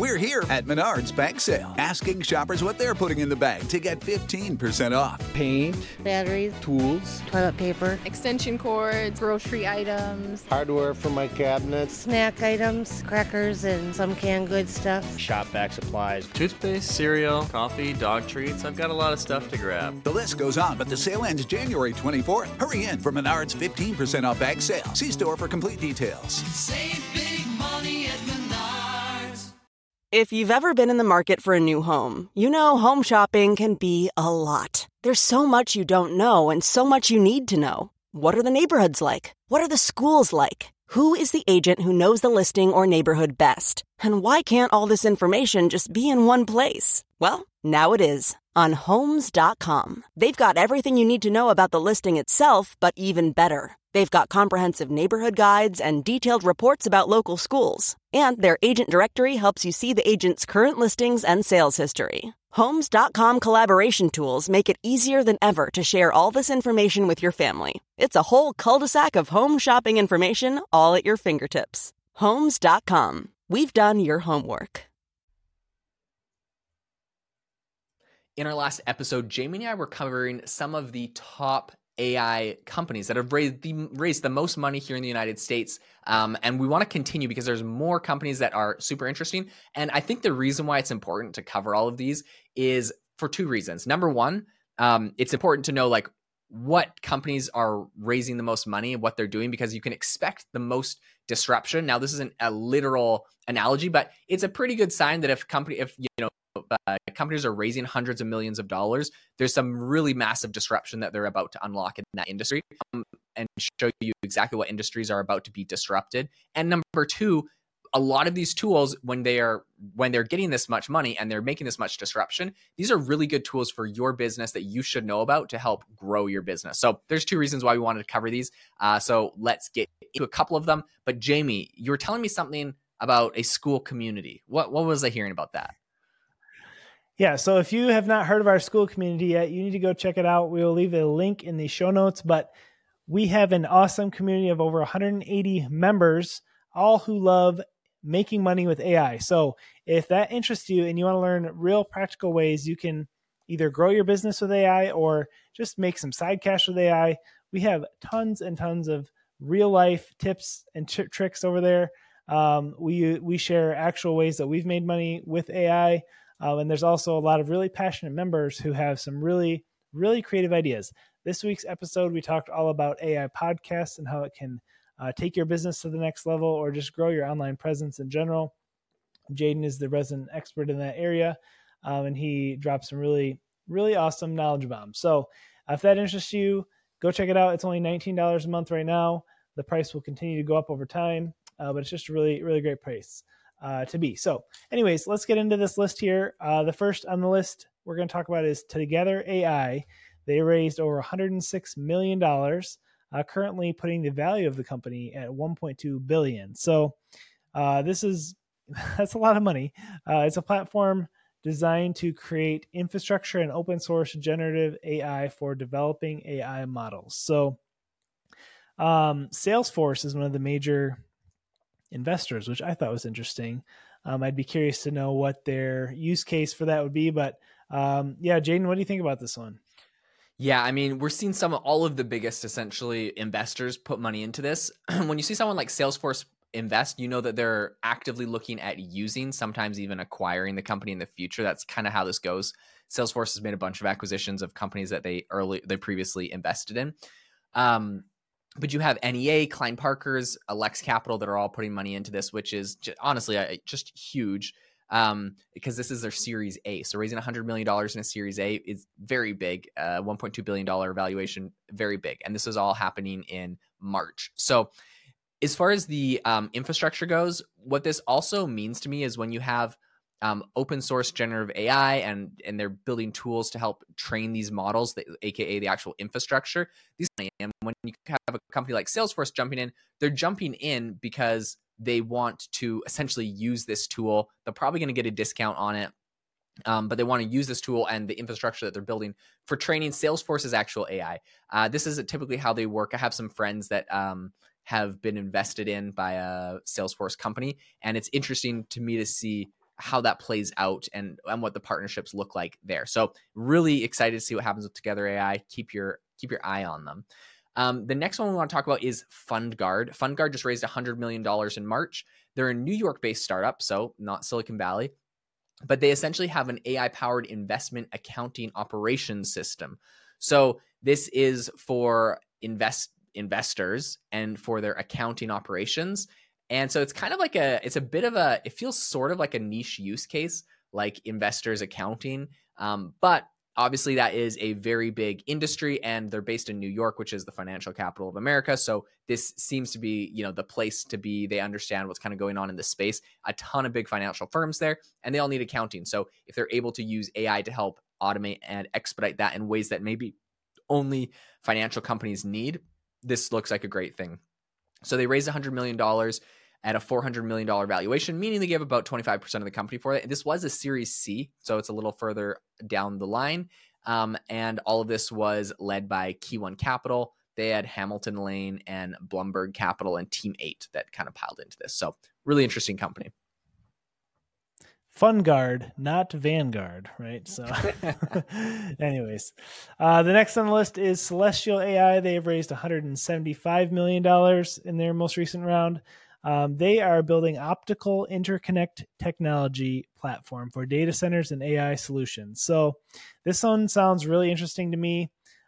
We're here at Menards Bank Sale, asking shoppers what they're putting in the bag to get 15% off. Paint, batteries, tools, toilet paper, extension cords, grocery items, hardware for my cabinets, snack items, crackers, and some canned goods stuff, shop vac supplies, toothpaste, cereal, coffee, dog treats. I've got a lot of stuff to grab. The list goes on, but the sale ends January 24th. Hurry in for Menards 15% off bag sale. See store for complete details. Save big money at Menards. If you've ever been in the market for a new home, you know home shopping can be a lot. There's so much you don't know and so much you need to know. What are the neighborhoods like? What are the schools like? Who is the agent who knows the listing or neighborhood best? And why can't all this information just be in one place? Well, now it is on Homes.com. They've got everything you need to know about the listing itself, but even better. They've got comprehensive neighborhood guides and detailed reports about local schools. And their agent directory helps you see the agent's current listings and sales history. Homes.com collaboration tools make it easier than ever to share all this information with your family. It's a whole cul-de-sac of home shopping information all at your fingertips. Homes.com. We've done your homework. In our last episode, Jamie and I were covering some of the top AI companies that have raised the most money here in the United States. And we want to continue because there's more companies that are super interesting. And I think the reason why it's important to cover all of these is for two reasons. Number one, it's important to know like what companies are raising the most money and what they're doing, because you can expect the most disruption. Now, this isn't a literal analogy, but it's a pretty good sign that if companies are raising hundreds of millions of dollars, there's some really massive disruption that they're about to unlock in that industry, and show you exactly what industries are about to be disrupted. And number two, a lot of these tools, when they're getting this much money and they're making this much disruption, these are really good tools for your business that you should know about to help grow your business. So there's two reasons why we wanted to cover these. So let's get into a couple of them. But Jamie, you were telling me something about a school community. What was I hearing about that? Yeah, so if you have not heard of our school community yet, you need to go check it out. We will leave a link in the show notes, but we have an awesome community of over 180 members, all who love making money with AI. So if that interests you and you want to learn real practical ways you can either grow your business with AI or just make some side cash with AI, we have tons and tons of real life tips and tricks over there. We share actual ways that we've made money with AI. And there's also a lot of really passionate members who have some really, really creative ideas. This week's episode, we talked all about AI podcasts and how it can take your business to the next level or just grow your online presence in general. Jaden is the resident expert in that area, and he dropped some really, really awesome knowledge bombs. So if that interests you, go check it out. It's only $19 a month right now. The price will continue to go up over time, but it's just a really, really great price to be. So anyways, let's get into this list here. The first on the list we're going to talk about is Together AI. They raised over $106 million, currently putting the value of the company at $1.2 billion. So that's a lot of money. It's a platform designed to create infrastructure and open source generative AI for developing AI models. So Salesforce is one of the major investors, which I thought was interesting. I'd be curious to know what their use case for that would be. But yeah, Jaden, what do you think about this one? Yeah, I mean, we're seeing all of the biggest, essentially, investors put money into this. When you see someone like Salesforce invest, you know that they're actively looking at using, sometimes even acquiring the company in the future. That's kind of how this goes. Salesforce has made a bunch of acquisitions of companies that they previously invested in. But you have NEA, Klein Parker's, Alex Capital that are all putting money into this, which is honestly just huge. Because this is their Series A. So raising $100 million in a Series A is very big, $1.2 billion valuation, very big. And this is all happening in March. So as far as the infrastructure goes, what this also means to me is when you have open source generative AI and they're building tools to help train these models, aka the actual infrastructure, and when you have a company like Salesforce jumping in, they're jumping in because they want to essentially use this tool. They're probably going to get a discount on it, but they want to use this tool and the infrastructure that they're building for training Salesforce's actual AI. This is typically how they work. I have some friends that have been invested in by a Salesforce company, and it's interesting to me to see how that plays out and what the partnerships look like there. So really excited to see what happens with Together AI. Keep your eye on them. The next one we want to talk about is FundGuard. FundGuard just raised $100 million in March. They're a New York-based startup, so not Silicon Valley, but they essentially have an AI-powered investment accounting operations system. So this is for investors and for their accounting operations. And so it's kind of like it feels sort of like a niche use case, like investors accounting. But obviously that is a very big industry, and they're based in New York, which is the financial capital of America. So this seems to be, the place to be. They understand what's kind of going on in this space. A ton of big financial firms there, and they all need accounting. So if they're able to use AI to help automate and expedite that in ways that maybe only financial companies need, this looks like a great thing. So they raised $100 million at a $400 million valuation, meaning they gave about 25% of the company for it. This was a Series C, so it's a little further down the line. And all of this was led by Key One Capital. They had Hamilton Lane and Blumberg Capital and Team 8 that kind of piled into this. So really interesting company. FundGuard, not Vanguard, right? So anyways, the next on the list is Celestial AI. They have raised $175 million in their most recent round. They are building optical interconnect technology platform for data centers and AI solutions. So this one sounds really interesting to me.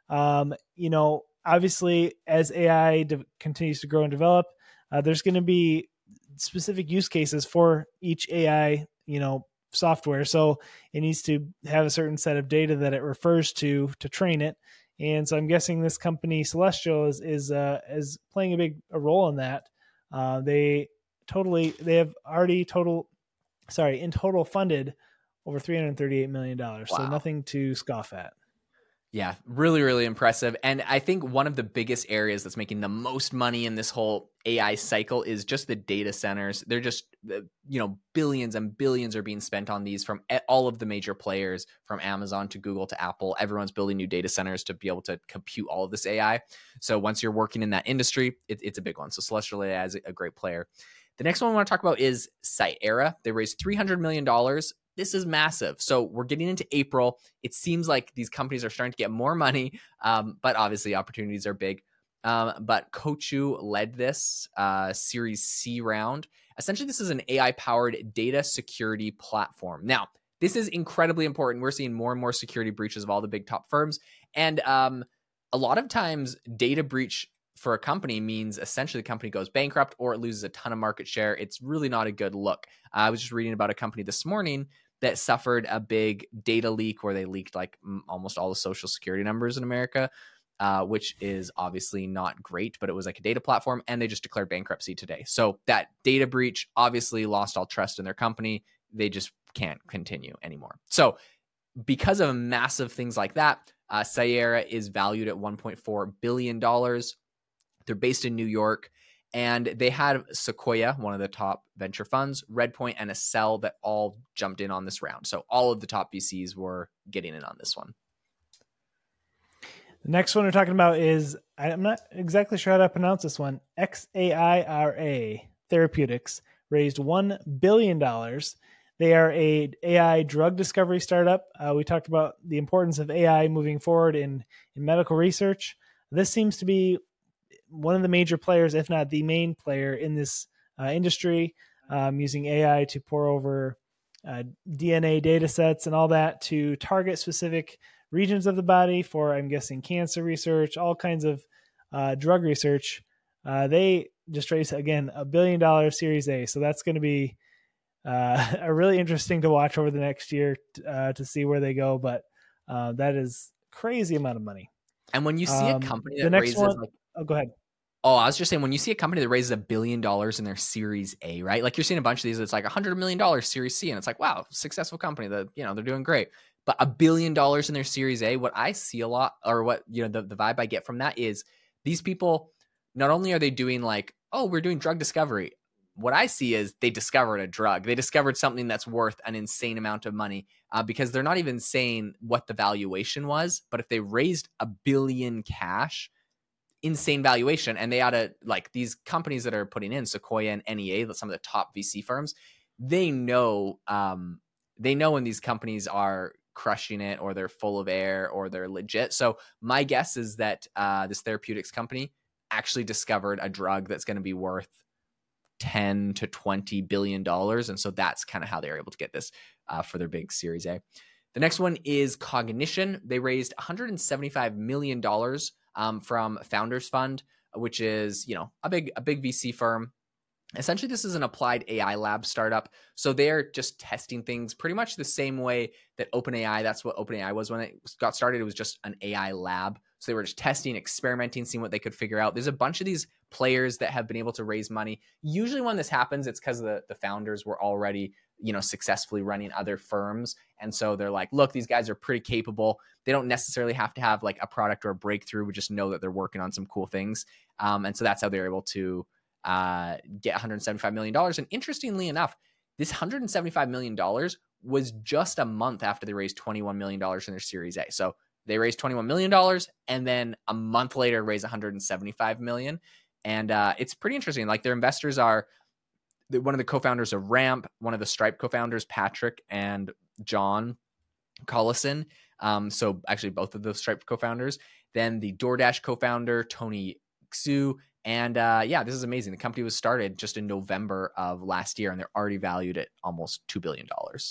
Obviously as AI continues to grow and develop, there's going to be specific use cases for each AI, software. So it needs to have a certain set of data that it refers to train it. And so I'm guessing this company Celestial is playing a role in that. They have already in total funded over $338 million. Wow. So nothing to scoff at. Yeah, really, really impressive. And I think one of the biggest areas that's making the most money in this whole AI cycle is just the data centers. They're just, billions and billions are being spent on these from all of the major players, from Amazon to Google to Apple. Everyone's building new data centers to be able to compute all of this AI. So once you're working in that industry, it's a big one. So Celestial AI is a great player. The next one I want to talk about is Cyera. They raised $300 million. This is massive. So we're getting into April. It seems like these companies are starting to get more money, but obviously opportunities are big. But Coatue led this Series C round. Essentially, this is an AI-powered data security platform. Now, this is incredibly important. We're seeing more and more security breaches of all the big top firms. And a lot of times, data breach for a company means essentially the company goes bankrupt or it loses a ton of market share. It's really not a good look. I was just reading about a company this morning that suffered a big data leak where they leaked like almost all the social security numbers in America, which is obviously not great, but it was like a data platform, and they just declared bankruptcy today. So that data breach obviously lost all trust in their company. They just can't continue anymore. So because of massive things like that, Cyera is valued at $1.4 billion. They're based in New York. And they had Sequoia, one of the top venture funds, Redpoint, and Accel that all jumped in on this round. So all of the top VCs were getting in on this one. The next one we're talking about is, I'm not exactly sure how to pronounce this one, Xaira Therapeutics raised $1 billion. They are a AI drug discovery startup. We talked about the importance of AI moving forward in medical research. This seems to be one of the major players, if not the main player in this industry, using AI to pour over DNA data sets and all that to target specific regions of the body for, I'm guessing, cancer research, all kinds of drug research. They just raised, again, $1 billion Series A. So that's going to be a really interesting to watch over the next year to see where they go. But that is crazy amount of money. And when you see a company that raises... go ahead. Oh, I was just saying, when you see a company that raises $1 billion in their Series A, right? Like you're seeing a bunch of these, it's like $100 million Series C, and it's like, wow, successful company that, they're doing great. But $1 billion in their Series A, what I see a lot, or what, the vibe I get from that is these people, not only are they doing like, oh, we're doing drug discovery. What I see is they discovered a drug. They discovered something that's worth an insane amount of money because they're not even saying what the valuation was. But if they raised $1 billion cash, insane valuation, and they ought to, like, these companies that are putting in Sequoia and NEA, some of the top VC firms, they know when these companies are crushing it or they're full of air or they're legit. So my guess is that this therapeutics company actually discovered a drug that's going to be worth $10 to $20 billion. And so that's kind of how they're able to get this for their big Series A. The next one is Cognition. They raised $175 million from Founders Fund, which is, a big VC firm. Essentially, this is an applied AI lab startup. So they're just testing things pretty much the same way that OpenAI, that's what OpenAI was when it got started. It was just an AI lab. So they were just testing, experimenting, seeing what they could figure out. There's a bunch of these players that have been able to raise money. Usually when this happens, it's because the founders were already, successfully running other firms. And so they're like, look, these guys are pretty capable. They don't necessarily have to have like a product or a breakthrough. We just know that they're working on some cool things. And so that's how they're able to get $175 million. And interestingly enough, this $175 million was just a month after they raised $21 million in their Series A. So they raised $21 million and then a month later raised $175 million. And it's pretty interesting. Like their investors are one of the co-founders of Ramp, one of the Stripe co-founders, Patrick and John Collison. So actually both of those Stripe co-founders. Then the DoorDash co-founder, Tony Xu. And this is amazing. The company was started just in November of last year, and they're already valued at almost $2 billion.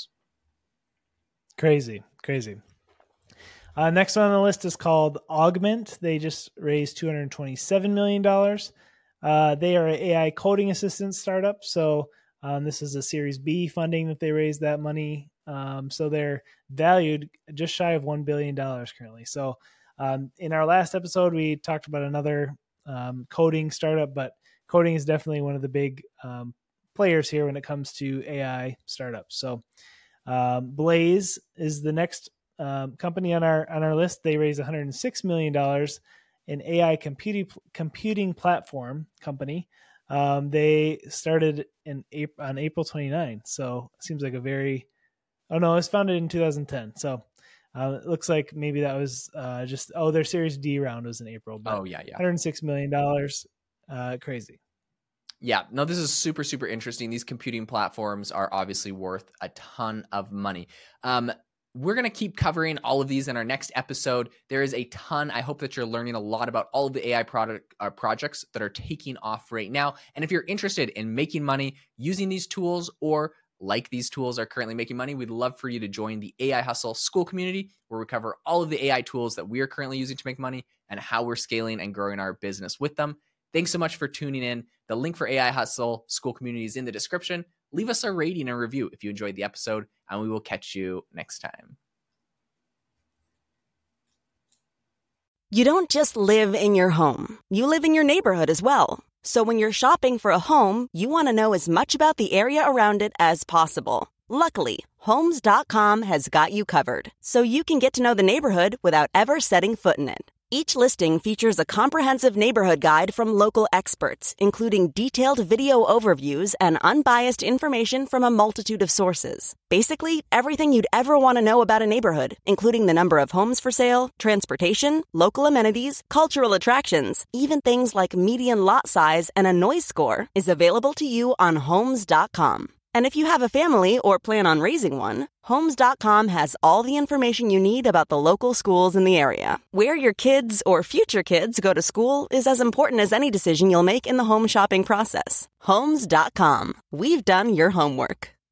Crazy. Next one on the list is called Augment. They just raised $227 million. They are an AI coding assistant startup. So this is a Series B funding that they raised that money. So they're valued just shy of $1 billion currently. So in our last episode, we talked about another coding startup, but coding is definitely one of the big players here when it comes to AI startups. So Blaze is the next company on our list. They raised $106 million, an AI computing platform company. They started on April 29. So it seems like it was founded in 2010. So it looks like maybe that was their Series D round was in April. But $106 million. Crazy. Yeah, no, this is super, super interesting. These computing platforms are obviously worth a ton of money. We're going to keep covering all of these in our next episode. There is a ton. I hope that you're learning a lot about all of the AI projects that are taking off right now. And if you're interested in making money using these tools, or like these tools are currently making money, we'd love for you to join the AI Hustle School community, where we cover all of the AI tools that we are currently using to make money and how we're scaling and growing our business with them. Thanks so much for tuning in. The link for AI Hustle School community is in the description. Leave us a rating and review if you enjoyed the episode, and we will catch you next time. You don't just live in your home. You live in your neighborhood as well. So when you're shopping for a home, you want to know as much about the area around it as possible. Luckily, Homes.com has got you covered, so you can get to know the neighborhood without ever setting foot in it. Each listing features a comprehensive neighborhood guide from local experts, including detailed video overviews and unbiased information from a multitude of sources. Basically, everything you'd ever want to know about a neighborhood, including the number of homes for sale, transportation, local amenities, cultural attractions, even things like median lot size and a noise score, is available to you on Homes.com. And if you have a family or plan on raising one, Homes.com has all the information you need about the local schools in the area. Where your kids or future kids go to school is as important as any decision you'll make in the home shopping process. Homes.com. We've done your homework.